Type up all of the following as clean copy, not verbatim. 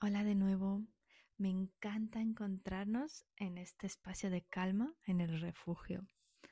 Hola de nuevo. Me encanta encontrarnos en este espacio de calma en el refugio.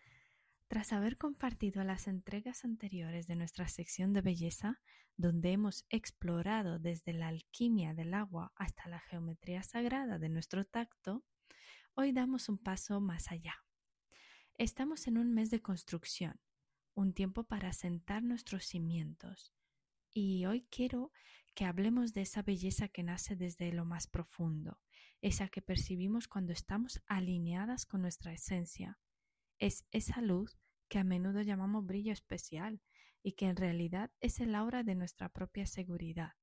Tras haber compartido las entregas anteriores de nuestra sección de belleza, donde hemos explorado desde la alquimia del agua hasta la geometría sagrada de nuestro tacto, hoy damos un paso más allá. Estamos en un mes de construcción, un tiempo para sentar nuestros cimientos. Y hoy quiero que hablemos de esa belleza que nace desde lo más profundo, esa que percibimos cuando estamos alineadas con nuestra esencia. Es esa luz que a menudo llamamos brillo especial y que en realidad es el aura de nuestra propia seguridad.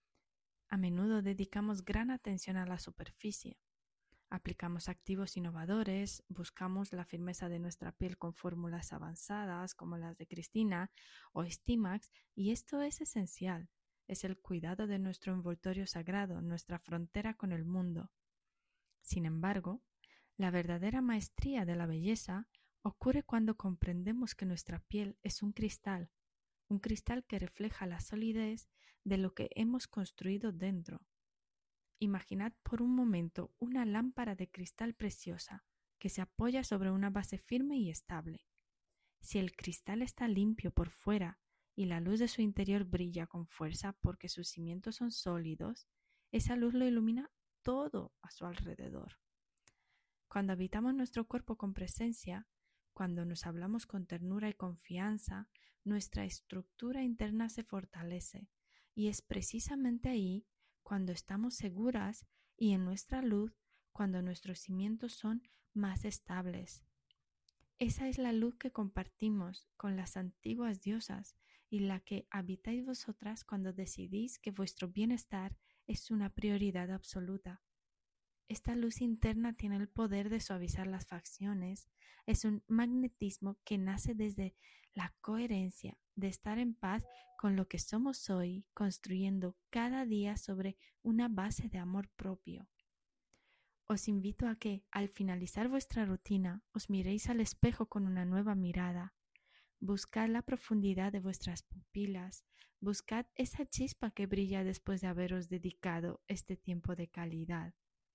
A menudo dedicamos gran atención a la superficie. Aplicamos activos innovadores, buscamos la firmeza de nuestra piel con fórmulas avanzadas como las de Cristina o Stimax, y esto es esencial. Es el cuidado de nuestro envoltorio sagrado, nuestra frontera con el mundo. Sin embargo, la verdadera maestría de la belleza ocurre cuando comprendemos que nuestra piel es un cristal que refleja la solidez de lo que hemos construido dentro. Imaginad por un momento una lámpara de cristal preciosa que se apoya sobre una base firme y estable. Si el cristal está limpio por fuera y la luz de su interior brilla con fuerza porque sus cimientos son sólidos, esa luz lo ilumina todo a su alrededor. Cuando habitamos nuestro cuerpo con presencia, cuando nos hablamos con ternura y confianza, nuestra estructura interna se fortalece, y es precisamente ahí cuando estamos seguras y en nuestra luz, cuando nuestros cimientos son más estables. Esa es la luz que compartimos con las antiguas diosas y la que habitáis vosotras cuando decidís que vuestro bienestar es una prioridad absoluta. Esta luz interna tiene el poder de suavizar las facciones, es un magnetismo que nace desde la coherencia de estar en paz con lo que somos hoy, construyendo cada día sobre una base de amor propio. Os invito a que, al finalizar vuestra rutina, os miréis al espejo con una nueva mirada. Buscad la profundidad de vuestras pupilas, buscad esa chispa que brilla después de haberos dedicado este tiempo de calidad.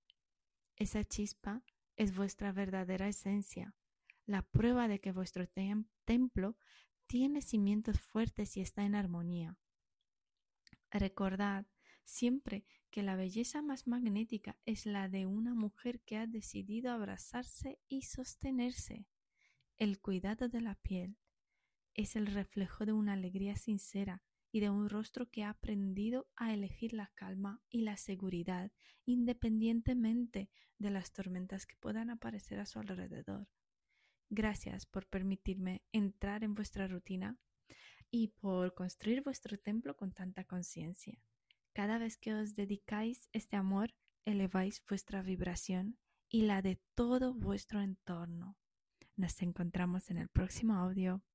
Esa chispa es vuestra verdadera esencia, la prueba de que vuestro templo tiene cimientos fuertes y está en armonía. Recordad siempre que la belleza más magnética es la de una mujer que ha decidido abrazarse y sostenerse. El cuidado de la piel es el reflejo de una alegría sincera y de un rostro que ha aprendido a elegir la calma y la seguridad independientemente de las tormentas que puedan aparecer a su alrededor. Gracias por permitirme entrar en vuestra rutina y por construir vuestro templo con tanta conciencia. Cada vez que os dedicáis este amor, eleváis vuestra vibración y la de todo vuestro entorno. Nos encontramos en el próximo audio.